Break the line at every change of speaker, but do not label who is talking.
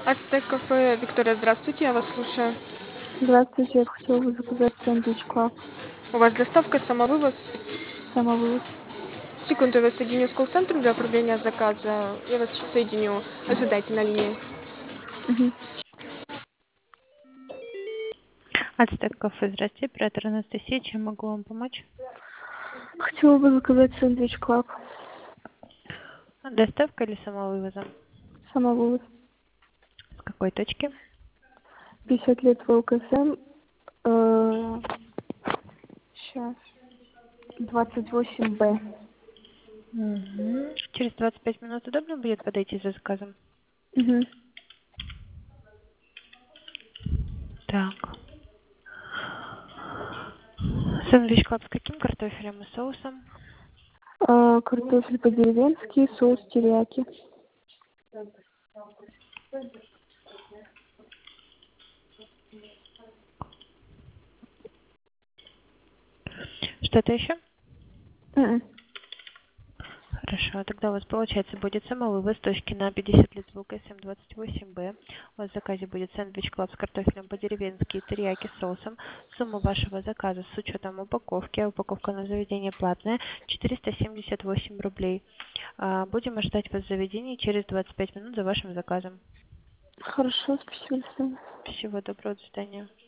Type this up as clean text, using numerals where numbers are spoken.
Ацтек кафе. Виктория, здравствуйте, я вас слушаю.
Здравствуйте, я хотела бы заказать сэндвич клаб,
У вас доставка, самовывоз?
самовывоз.
Секунду, я вас соединю с колл-центром для оформления заказа. Я вас сейчас соединю. Ожидайте на линии.
Мгм.
Ацтек кафе, здравствуйте, оператор Анастасия, чем могу вам помочь?
Хотела бы заказать сэндвич клаб,
Доставка или самовывозом?
самовывоз.
С какой точки?
50 лет в ЛКСМ, сейчас, 28Б.
Через 25 минут удобно будет подойти за заказом?
Мгм.
Так. Сэндвич клаб с каким картофелем и соусом?
Картофель по-деревенски, соус терияки.
Что-то еще?
Мгм.
Хорошо, тогда у вас получается будет самовывоз точки на 50 лет в ЛКСМ 28Б. У вас в заказе будет сэндвич клаб с картофелем по-деревенски и терияки с соусом. Сумма вашего заказа с учетом упаковки, а упаковка на заведение платная, 478 рублей. Будем ожидать вас в заведении через 25 минут за вашим заказом.
Хорошо, спасибо. До свидания.
Всего доброго, до свидания.